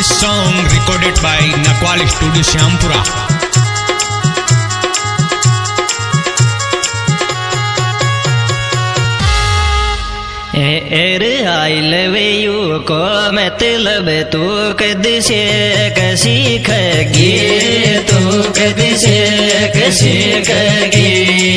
song recorded by Nakwal Studio Syampura. I love you को मतलब तू कद से सीखेगी तू कद से सीखेगी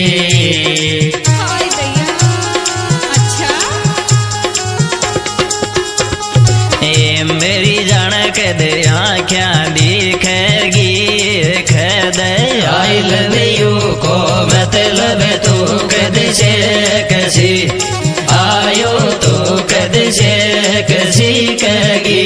मेरी जान कद आँखियाँ दिखेगी खद आई लव यू को मतलब तू कद से कसी आयो तो कद से कसी कगी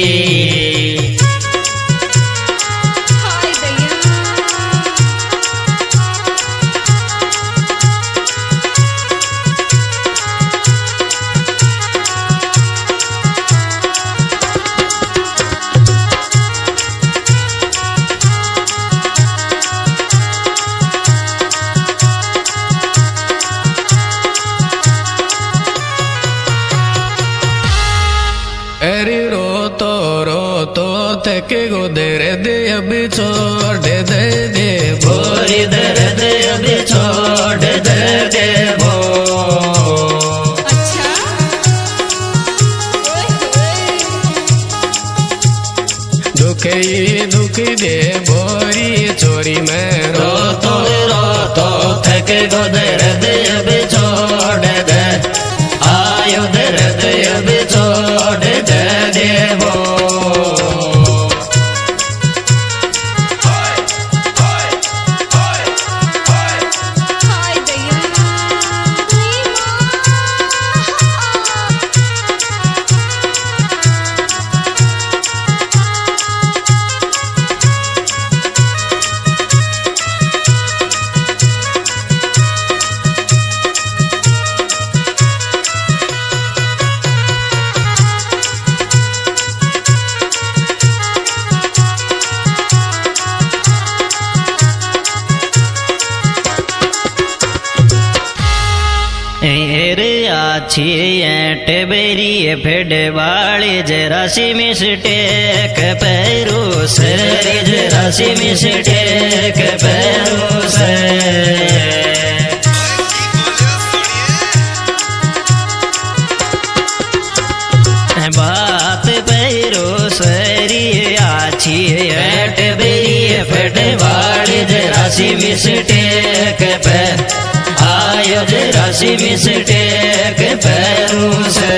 के गो दर्द अभी छोड़ दे बोरी दर्द अभी छोड़ दे वो अच्छा दुखी दे बोरी चोरी में रो तो थक गो दर्द अभी छोड़ दे आयो दर्द अभी छोड़ दे वो अच्छी टेबेरी फेड वाली जरासी मिस्टेक पैरू सरी जरासी मिस्टेक पैरू से बात पैरू सरी अच्छी टेबेरी फेड वाली जरासी मिस्टेक पे आयो जरासी मिस्टेक पैरू से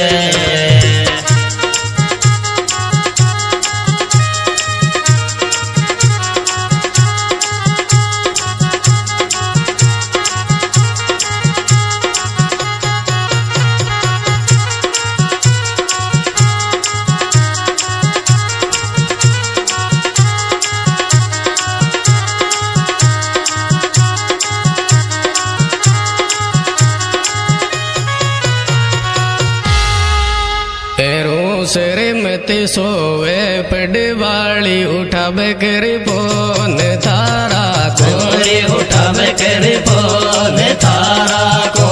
सरे मत सोवे पड़वाली उठावे कर फोन थारा को उठावे कर फोन थारा को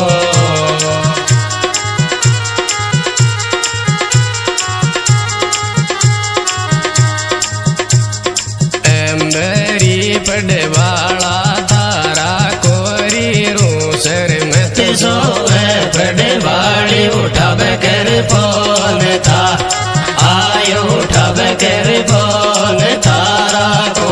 मेरी पड़वाला थारा कोरी रो सर मत सोवे पड़वाली उठावे कर फोन था आयो उठावे कर फोन थारा को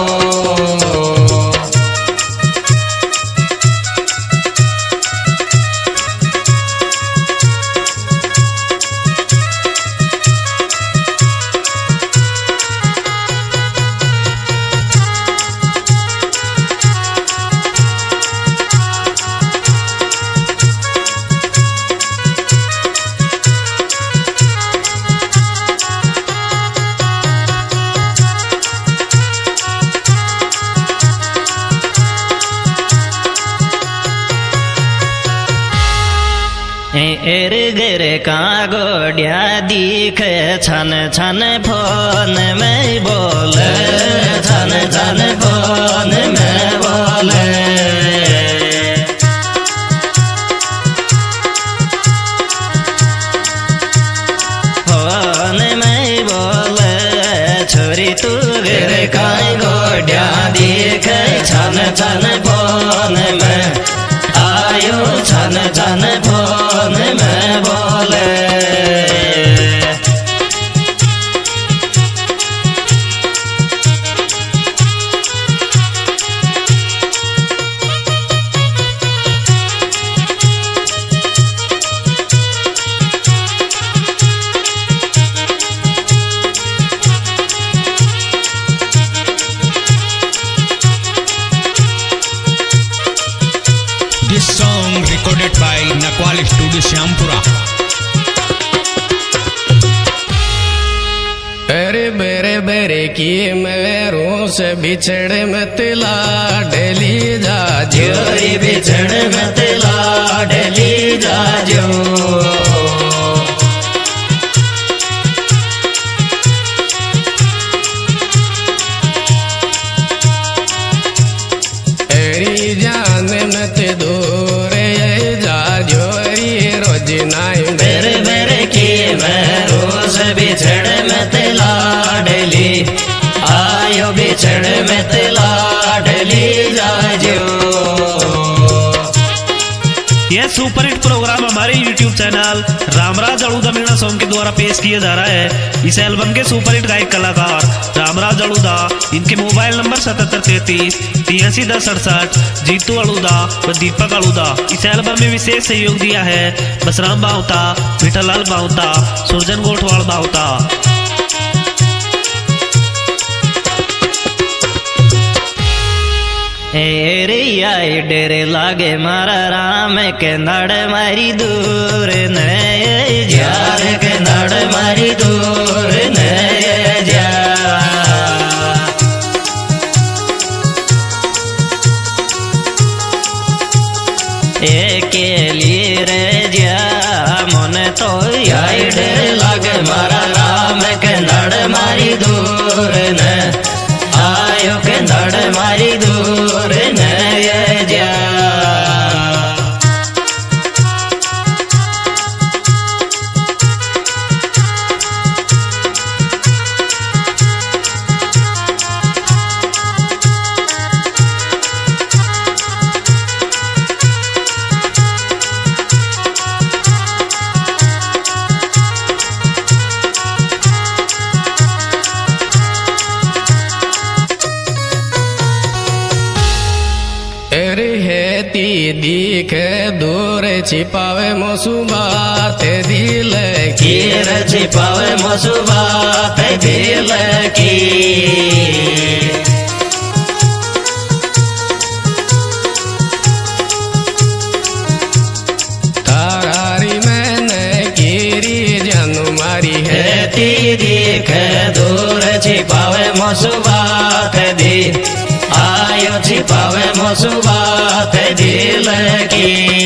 गर का गोड्या दिख छन छन फोन में बोले छन छन फोन में बोले फोन में बोले देखे छन छन फोन में आयो छन छन फोन में बोले This song recorded by Nakwali Studio Syampura. अरे बेरे बेरे की मेरों से बिछड़ मत लाडली जा जोरी बिछड़ मत लाडली जाजो एरी जान मत दूर जा जोरी रोज नाई बेरे बेरे की मेरों से बिछड़ मत लाडली आयो बिछड़ मत लाडली जाजो। यह सुपरहिट प्रोग्राम हमारे YouTube channel Ramraj Aduda Meena song के द्वारा पेश किया जा रहा है। इस एल्बम के सुपरहिट गायक कलाकार रामराज अड़ूदा, इनके मोबाइल नंबर 7733 831068, जीतू अड़ूदा व दीपक अड़ूदा। इस एल्बम में विशेष सहयोग दिया है बसराम बावता, विठललाल बावता, सुरजन गोठवाल बावता। आई डेरे लागे मारा राम के नड़ मारी दूर न जार के नड़ मारी दूर न जा के लिए रे जा मन तो आई डेरे लागे मारा राम के नड़ मारी दूर न आयो के नड़ मारी दूर न जा। दीख दूर छिपावे मोसुबात दिल की छिपावे मोसुबात दिल की तारी मैंने गिरी जानू मारी है दीख दूर छिपावे मोसुबात दी आयो छिपावे मोसुबात दिल की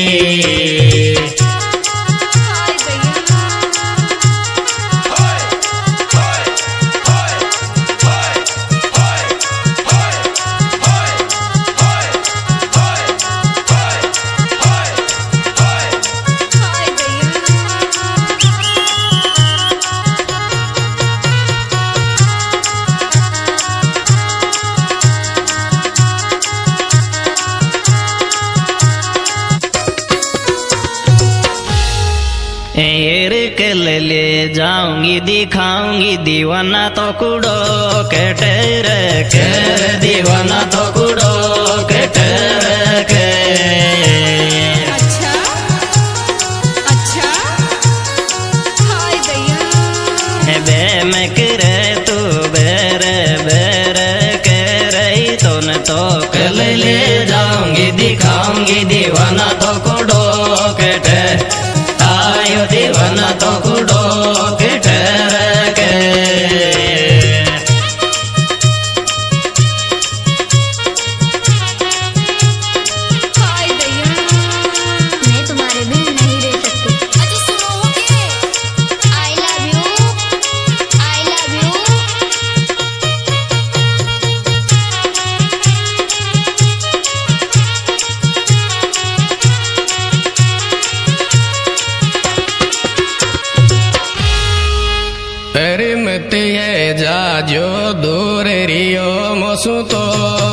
ले जाऊंगी दिखाऊंगी दीवाना तो कुड़ो के टेर के दीवाना तो कुड़ो के टेर के अच्छा अच्छा हाय भैया बे मैं करे तू बेरे बेरे के रही तो न तो कल ले जाऊंगी दिखाऊंगी दीवाना तो कुड़ो के टेर आयो दीवाना तो कुड़ो के ठहर के हाय भैया मैं तुम्हारे बिन नहीं रह सकती। अच्छा सुनोगे I love you I love you. अरे मत ये जा जो दूर रियो मसु तो